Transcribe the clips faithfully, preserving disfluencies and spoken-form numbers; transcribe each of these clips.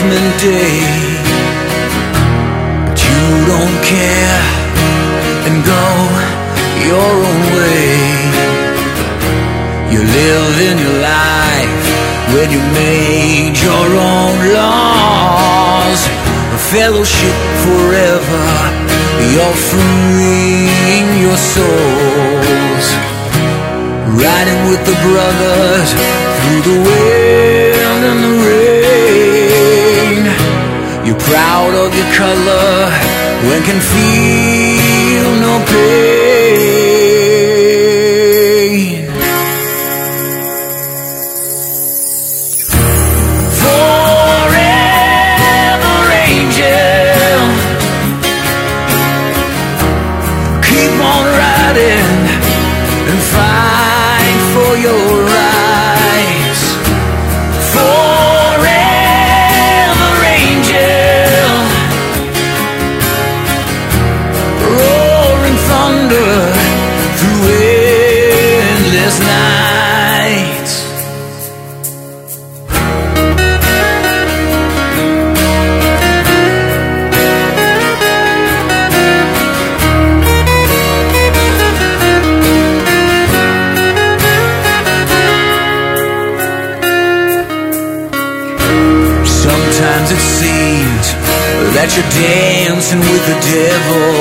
judgment day. But you don't care and go your own way. You live in your life when you made your own laws. A fellowship forever, you're freeing your souls. Riding with the brothers through the wind and the rain. You're proud of your color when can feel no pain. Forever angel, keep on riding and fight for your rights. Forever angel, roaring thunder through endless nights. Sometimes it seems that you're dancing with the devil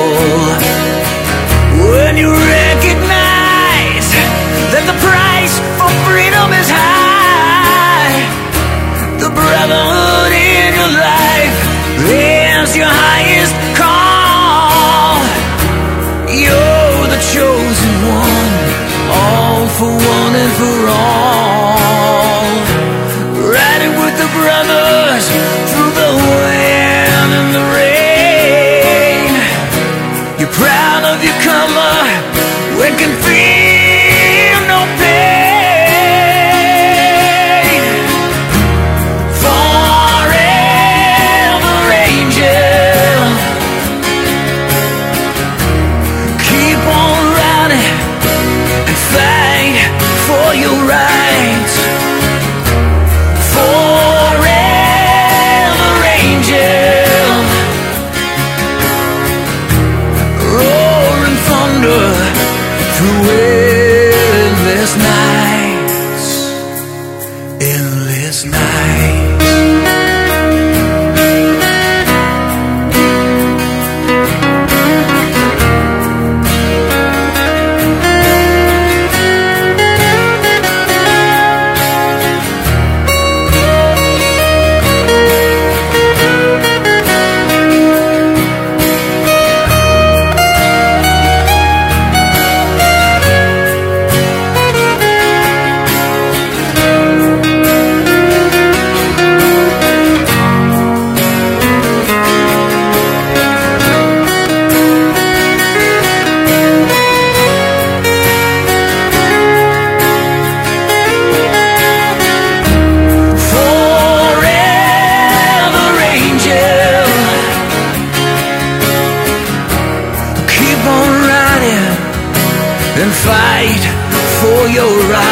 when you recognize that the price for freedom is high. The brotherhood in your life is your highest call. You're the chosen one, all for one and for all. Riding with the brothers through the wind and the rain. You're proud of your color when can feel no pain. Forever angel, keep on riding and fight for your rights. Forever angel, roaring thunder through endless nights, endless nights. And fight for your